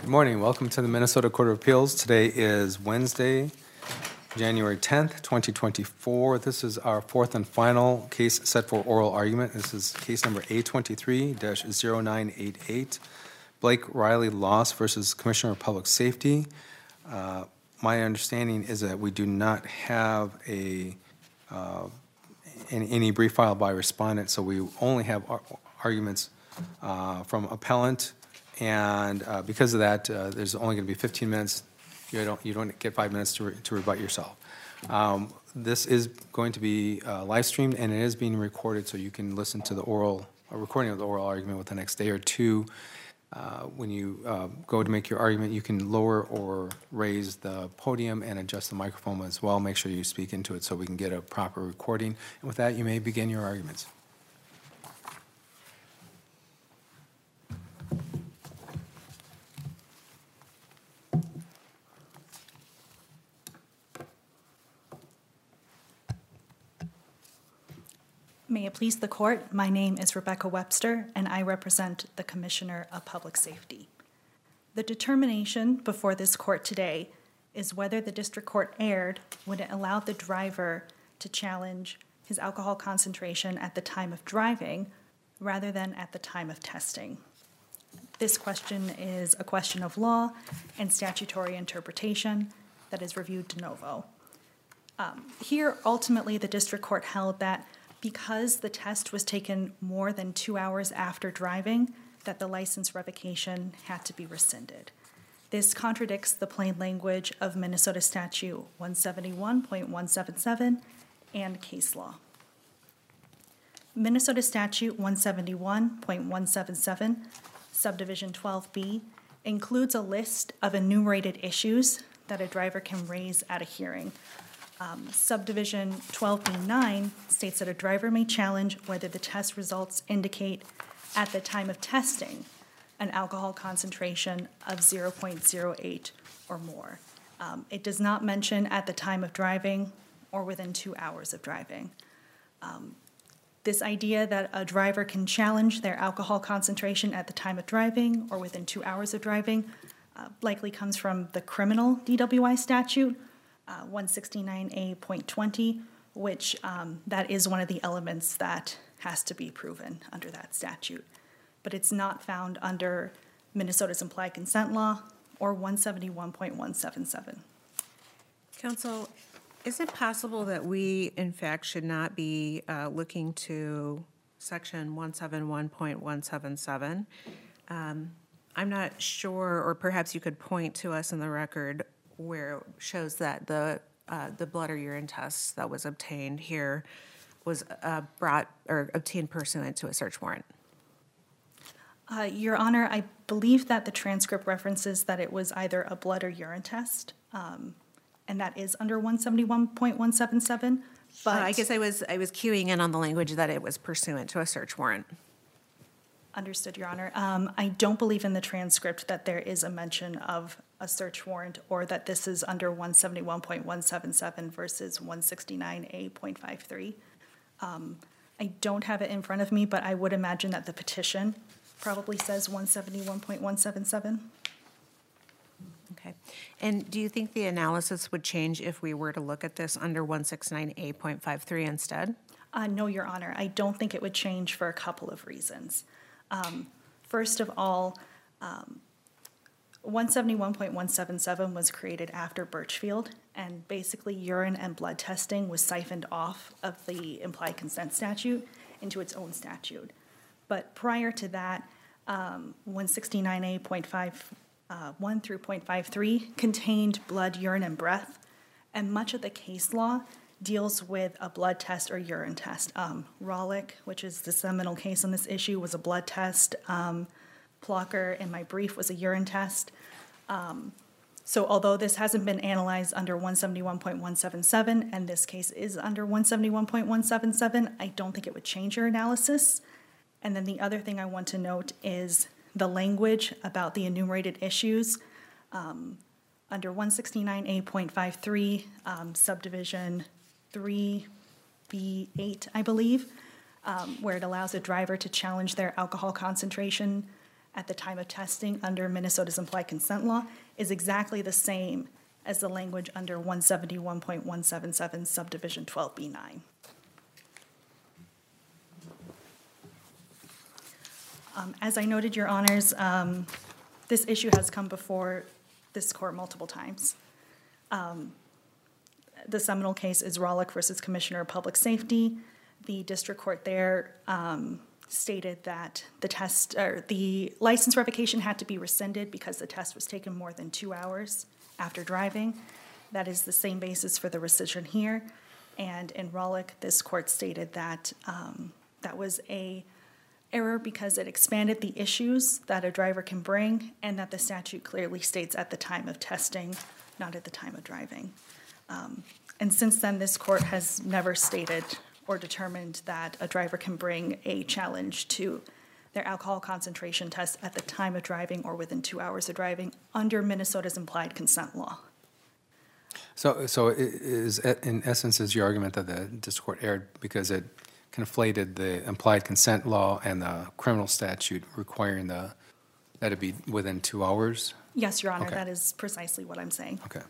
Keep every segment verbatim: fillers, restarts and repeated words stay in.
Good morning. Welcome to the Minnesota Court of Appeals. Today is Wednesday, January tenth, twenty twenty-four. This is our fourth and final case set for oral argument. This is case number A twenty-three dash zero nine eight eight, Blake Riley Loss versus Commissioner of Public Safety. Uh, my understanding is that we do not have a uh, any, any brief filed by respondent, so we only have ar- arguments uh, from appellant. And uh, because of that, uh, there's only going to be fifteen minutes. You don't you don't get five minutes to, re- to rebut yourself. Um, this is going to be uh, live streamed, and it is being recorded, so you can listen to the oral a recording of the oral argument within the next day or two. Uh, when you uh, go to make your argument, you can lower or raise the podium and adjust the microphone as well. Make sure you speak into it so we can get a proper recording. And with that, you may begin your arguments. May it please the court, my name is Rebecca Webster, and I represent the Commissioner of Public Safety. The determination before this court today is whether the district court erred when it allowed the driver to challenge his alcohol concentration at the time of driving rather than at the time of testing. This question is a question of law and statutory interpretation that is reviewed de novo. Um, here, ultimately, the district court held that because the test was taken more than two hours after driving, that the license revocation had to be rescinded. This contradicts the plain language of Minnesota Statute one seventy-one point one seven seven and case law. Minnesota Statute one seventy-one point one seven seven, subdivision twelve B, includes a list of enumerated issues that a driver can raise at a hearing. Um, subdivision twelve B nine states that a driver may challenge whether the test results indicate at the time of testing an alcohol concentration of zero point zero eight or more. Um, it does not mention at the time of driving or within two hours of driving. Um, this idea that a driver can challenge their alcohol concentration at the time of driving or within two hours of driving uh, likely comes from the criminal D W I statute, Uh, one sixty-nine A point twenty, which um, that is one of the elements that has to be proven under that statute. But it's not found under Minnesota's implied consent law or one seventy-one point one seven seven. Counsel, is it possible that we, in fact, should not be uh, looking to section one seventy-one point one seven seven? Um, I'm not sure, or perhaps you could point to us in the record where it shows that the uh, the blood or urine test that was obtained here was uh, brought or obtained pursuant to a search warrant. Uh, Your Honor, I believe that the transcript references that it was either a blood or urine test, um, and that is under one seventy-one point one seven seven. But uh, I guess I was I was cueing in on the language that it was pursuant to a search warrant. Understood, Your Honor. Um, I don't believe in the transcript that there is a mention of a search warrant or that this is under one seventy-one point one seven seven versus one sixty-nine A point five three. Um, I don't have it in front of me, but I would imagine that the petition probably says one seventy-one point one seven seven. Okay. And do you think the analysis would change if we were to look at this under one sixty-nine A point five three instead? Uh, no, Your Honor. I don't think it would change for a couple of reasons. Um, first of all, um, one seventy-one point one seven seven was created after Birchfield, and basically urine and blood testing was siphoned off of the implied consent statute into its own statute. But prior to that, um, one sixty-nine A point five one through point five three contained blood, urine, and breath, and much of the case law deals with a blood test or urine test. Um, Rawlick, which is the seminal case on this issue, was a blood test. Um, Plocker, in my brief, was a urine test. Um, so although this hasn't been analyzed under one seventy-one point one seven seven, and this case is under one seventy-one point one seven seven, I don't think it would change your analysis. And then the other thing I want to note is the language about the enumerated issues. Um, under one sixty-nine A point five three, um, subdivision three B eight, I believe, um, where it allows a driver to challenge their alcohol concentration at the time of testing under Minnesota's implied consent law is exactly the same as the language under one seventy-one point one seven seven subdivision twelve B nine. Um, As I noted, Your Honors, um, this issue has come before this court multiple times. Um, The seminal case is Rawlik versus Commissioner of Public Safety. The district court there um, stated that the test, or the license revocation had to be rescinded because the test was taken more than two hours after driving. That is the same basis for the rescission here. And in Rawlik, this court stated that um, that was a error because it expanded the issues that a driver can bring, and that the statute clearly states at the time of testing, not at the time of driving. Um, And since then, this court has never stated or determined that a driver can bring a challenge to their alcohol concentration test at the time of driving or within two hours of driving under Minnesota's implied consent law. So, so i- is, in essence, is your argument that the district court erred because it conflated the implied consent law and the criminal statute requiring the, that it be within two hours? Yes, Your Honor, Okay. that is precisely what I'm saying. Okay.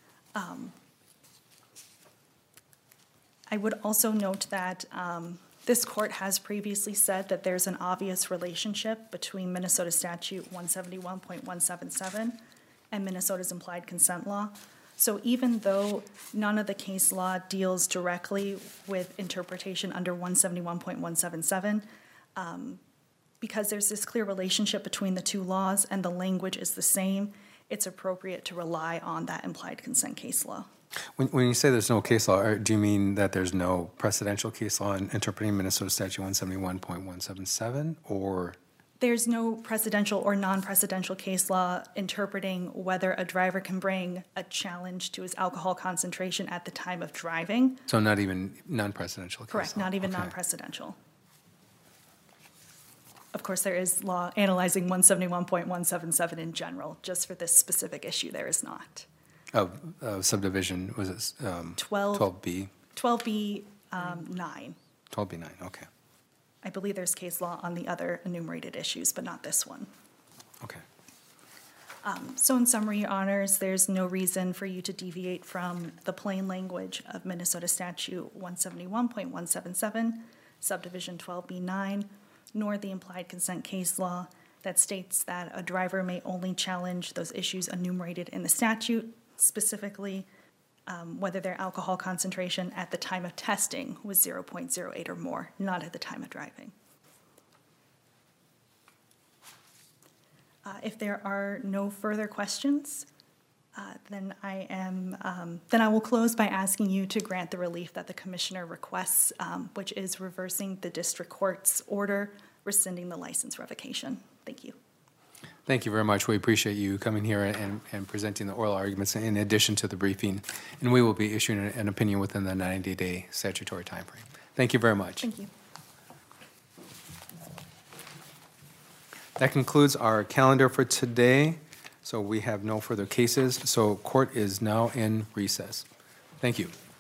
I would also note that um, this court has previously said that there's an obvious relationship between Minnesota statute one seventy-one point one seven seven and Minnesota's implied consent law. So even though none of the case law deals directly with interpretation under one seventy-one point one seven seven, um, because there's this clear relationship between the two laws and the language is the same, it's appropriate to rely on that implied consent case law. When, when you say there's no case law, or do you mean that there's no precedential case law in interpreting Minnesota statute one seventy-one point one seven seven, or? There's no precedential or non-precedential case law interpreting whether a driver can bring a challenge to his alcohol concentration at the time of driving. So not even non-precedential case Correct, law? not even Okay. non-precedential. Of course, there is law analyzing one seventy-one point one seven seven in general. Just for this specific issue, there is not. Of of subdivision, was it um, Twelve. twelve B? twelve B um, nine. twelve B nine, okay, I believe there's case law on the other enumerated issues, but not this one. okay. So in summary, Your Honors, there's no reason for you to deviate from the plain language of Minnesota statute one seventy-one point one seven seven, subdivision twelve B nine, nor the implied consent case law that states that a driver may only challenge those issues enumerated in the statute, specifically um, whether their alcohol concentration at the time of testing was zero point zero eight or more, not at the time of driving. Uh, If there are no further questions, uh, then I am, um, then I will close by asking you to grant the relief that the commissioner requests, um, which is reversing the district court's order rescinding the license revocation. Thank you. Thank you very much. We appreciate you coming here and, and presenting the oral arguments in addition to the briefing. And we will be issuing an, an opinion within the ninety-day statutory timeframe. Thank you very much. Thank you. That concludes our calendar for today. So we have no further cases. So court is now in recess. Thank you.